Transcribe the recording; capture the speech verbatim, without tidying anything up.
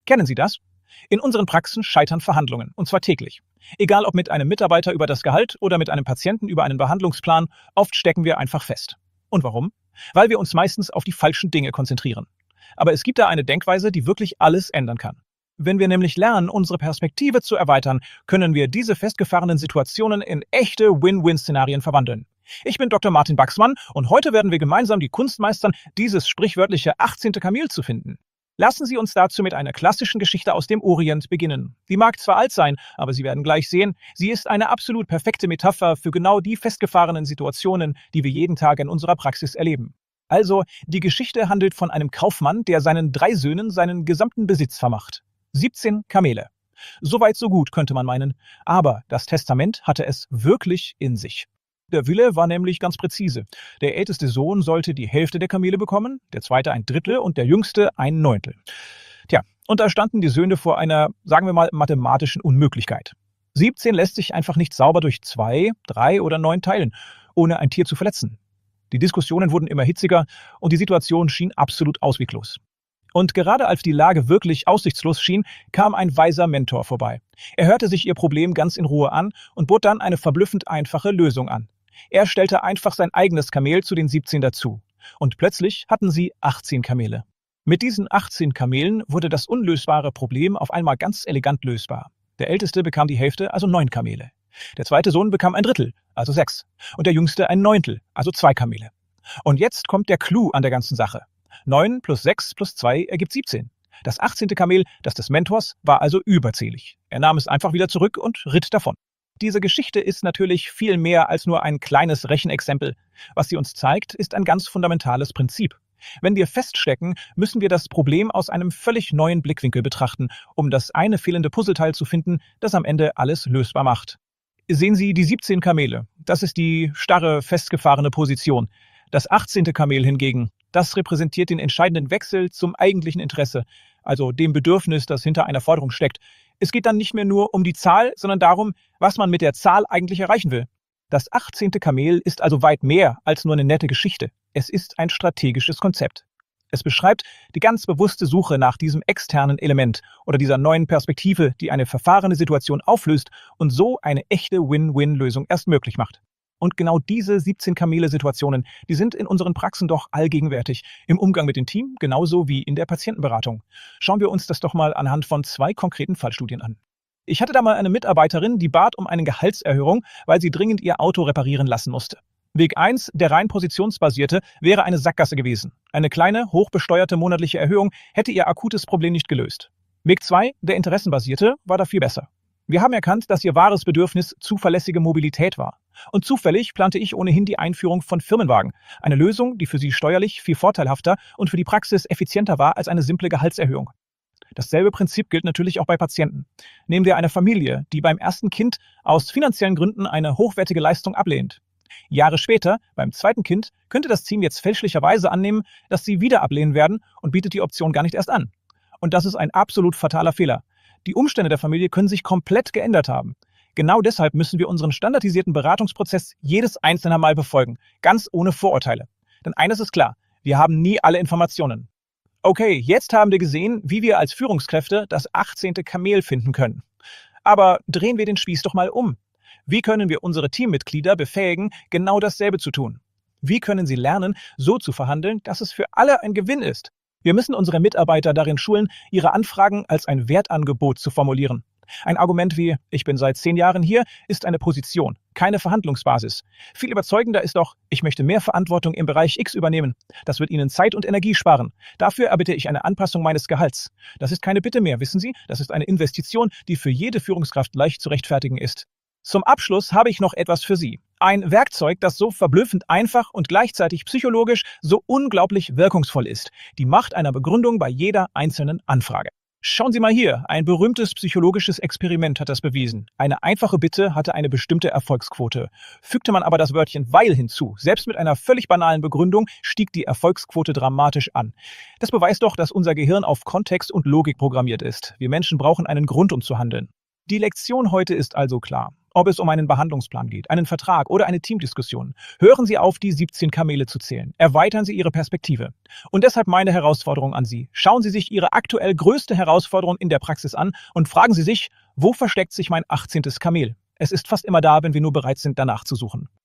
Kennen Sie das? In unseren Praxen scheitern Verhandlungen, und zwar täglich. Egal ob mit einem Mitarbeiter über das Gehalt oder mit einem Patienten über einen Behandlungsplan, oft stecken wir einfach fest. Und warum? Weil wir uns meistens auf die falschen Dinge konzentrieren. Aber es gibt da eine Denkweise, die wirklich alles ändern kann. Wenn wir nämlich lernen, unsere Perspektive zu erweitern, können wir diese festgefahrenen Situationen in echte Win-Win-Szenarien verwandeln. Ich bin Doktor Martin Baxmann und heute werden wir gemeinsam die Kunst meistern, dieses sprichwörtliche achtzehnte Kamel zu finden. Lassen Sie uns dazu mit einer klassischen Geschichte aus dem Orient beginnen. Die mag zwar alt sein, aber Sie werden gleich sehen, sie ist eine absolut perfekte Metapher für genau die festgefahrenen Situationen, die wir jeden Tag in unserer Praxis erleben. Also, die Geschichte handelt von einem Kaufmann, der seinen drei Söhnen seinen gesamten Besitz vermacht. siebzehn Kamele. Soweit so gut, könnte man meinen. Aber das Testament hatte es wirklich in sich. Der Wille war nämlich ganz präzise. Der älteste Sohn sollte die Hälfte der Kamele bekommen, der zweite ein Drittel und der jüngste ein Neuntel. Tja, und da standen die Söhne vor einer, sagen wir mal, mathematischen Unmöglichkeit. siebzehn lässt sich einfach nicht sauber durch zwei, drei oder neun teilen, ohne ein Tier zu verletzen. Die Diskussionen wurden immer hitziger und die Situation schien absolut ausweglos. Und gerade als die Lage wirklich aussichtslos schien, kam ein weiser Mentor vorbei. Er hörte sich ihr Problem ganz in Ruhe an und bot dann eine verblüffend einfache Lösung an. Er stellte einfach sein eigenes Kamel zu den siebzehn dazu. Und plötzlich hatten sie achtzehn Kamele. Mit diesen achtzehn Kamelen wurde das unlösbare Problem auf einmal ganz elegant lösbar. Der Älteste bekam die Hälfte, also neun Kamele. Der zweite Sohn bekam ein Drittel, also sechs. Und der Jüngste ein Neuntel, also zwei Kamele. Und jetzt kommt der Clou an der ganzen Sache. neun plus sechs plus zwei ergibt siebzehn. Das achtzehnte Kamel, das des Mentors, war also überzählig. Er nahm es einfach wieder zurück und ritt davon. Diese Geschichte ist natürlich viel mehr als nur ein kleines Rechenexempel. Was sie uns zeigt, ist ein ganz fundamentales Prinzip. Wenn wir feststecken, müssen wir das Problem aus einem völlig neuen Blickwinkel betrachten, um das eine fehlende Puzzleteil zu finden, das am Ende alles lösbar macht. Sehen Sie die siebzehn Kamele. Das ist die starre, festgefahrene Position. Das achtzehnte Kamel hingegen, das repräsentiert den entscheidenden Wechsel zum eigentlichen Interesse, also dem Bedürfnis, das hinter einer Forderung steckt. Es geht dann nicht mehr nur um die Zahl, sondern darum, was man mit der Zahl eigentlich erreichen will. Das achtzehnte Kamel ist also weit mehr als nur eine nette Geschichte. Es ist ein strategisches Konzept. Es beschreibt die ganz bewusste Suche nach diesem externen Element oder dieser neuen Perspektive, die eine verfahrene Situation auflöst und so eine echte Win-Win-Lösung erst möglich macht. Und genau diese siebzehn Kamele-Situationen, die sind in unseren Praxen doch allgegenwärtig, im Umgang mit dem Team genauso wie in der Patientenberatung. Schauen wir uns das doch mal anhand von zwei konkreten Fallstudien an. Ich hatte da mal eine Mitarbeiterin, die bat um eine Gehaltserhöhung, weil sie dringend ihr Auto reparieren lassen musste. Weg eins, der rein positionsbasierte, wäre eine Sackgasse gewesen. Eine kleine, hochbesteuerte monatliche Erhöhung hätte ihr akutes Problem nicht gelöst. Weg zwei, der interessenbasierte, war da viel besser. Wir haben erkannt, dass ihr wahres Bedürfnis zuverlässige Mobilität war. Und zufällig plante ich ohnehin die Einführung von Firmenwagen. Eine Lösung, die für sie steuerlich viel vorteilhafter und für die Praxis effizienter war als eine simple Gehaltserhöhung. Dasselbe Prinzip gilt natürlich auch bei Patienten. Nehmen wir eine Familie, die beim ersten Kind aus finanziellen Gründen eine hochwertige Leistung ablehnt. Jahre später, beim zweiten Kind, könnte das Team jetzt fälschlicherweise annehmen, dass sie wieder ablehnen werden und bietet die Option gar nicht erst an. Und das ist ein absolut fataler Fehler. Die Umstände der Familie können sich komplett geändert haben. Genau deshalb müssen wir unseren standardisierten Beratungsprozess jedes einzelne Mal befolgen, ganz ohne Vorurteile. Denn eines ist klar, wir haben nie alle Informationen. Okay, jetzt haben wir gesehen, wie wir als Führungskräfte das achtzehnte Kamel finden können. Aber drehen wir den Spieß doch mal um. Wie können wir unsere Teammitglieder befähigen, genau dasselbe zu tun? Wie können sie lernen, so zu verhandeln, dass es für alle ein Gewinn ist? Wir müssen unsere Mitarbeiter darin schulen, ihre Anfragen als ein Wertangebot zu formulieren. Ein Argument wie, ich bin seit zehn Jahren hier, ist eine Position, keine Verhandlungsbasis. Viel überzeugender ist doch, ich möchte mehr Verantwortung im Bereich X übernehmen. Das wird Ihnen Zeit und Energie sparen. Dafür erbitte ich eine Anpassung meines Gehalts. Das ist keine Bitte mehr, wissen Sie? Das ist eine Investition, die für jede Führungskraft leicht zu rechtfertigen ist. Zum Abschluss habe ich noch etwas für Sie. Ein Werkzeug, das so verblüffend einfach und gleichzeitig psychologisch so unglaublich wirkungsvoll ist. Die Macht einer Begründung bei jeder einzelnen Anfrage. Schauen Sie mal hier, ein berühmtes psychologisches Experiment hat das bewiesen. Eine einfache Bitte hatte eine bestimmte Erfolgsquote. Fügte man aber das Wörtchen weil hinzu, selbst mit einer völlig banalen Begründung, stieg die Erfolgsquote dramatisch an. Das beweist doch, dass unser Gehirn auf Kontext und Logik programmiert ist. Wir Menschen brauchen einen Grund, um zu handeln. Die Lektion heute ist also klar. Ob es um einen Behandlungsplan geht, einen Vertrag oder eine Teamdiskussion, hören Sie auf, die siebzehn Kamele zu zählen. Erweitern Sie Ihre Perspektive. Und deshalb meine Herausforderung an Sie. Schauen Sie sich Ihre aktuell größte Herausforderung in der Praxis an und fragen Sie sich, wo versteckt sich mein achtzehntes Kamel? Es ist fast immer da, wenn wir nur bereit sind, danach zu suchen.